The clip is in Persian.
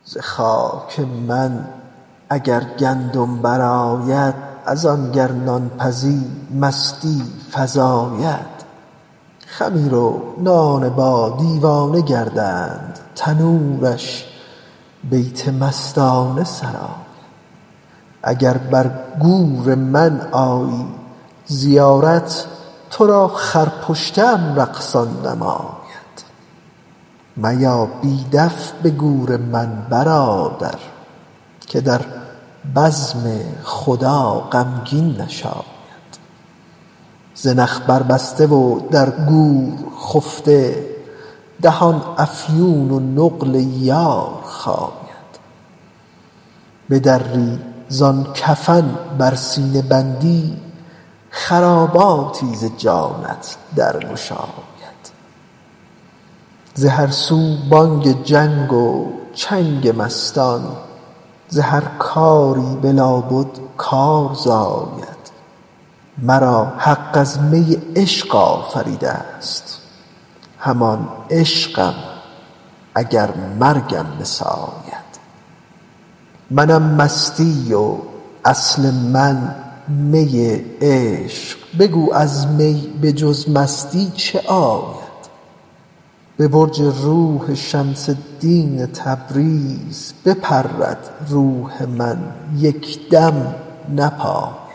ز خاک من اگر گندم برآید، از آن گر نان پزی مستی فزاید. خمیر و نان با دیوانه گردند، تنورش بیت مستانه سراید. اگر بر گور من آیی زیارت، تو را خرپشته ام رقصان نماید. میا بی دف به گور من برادر، که در بزم خدا غمگین نشاید. زنخ بربسته و در گور خفته، دهان افیون و نقل یار خاید. بدری زان کفن بر سینه بندی، خراباتی ز جانت در گشاید. ز هر سو بانگ جنگ و چنگ مستان، ز هر کاری بلابد کار زاید. مرا حق از می عشق آفریده ست، همان عشقم اگر مرگم بساید. منم مستی و اصل من می عشق، بگو از می به جز مستی چه آید. به برج روح شمس الدین تبریز، بپرد روح من یک دم نپاید.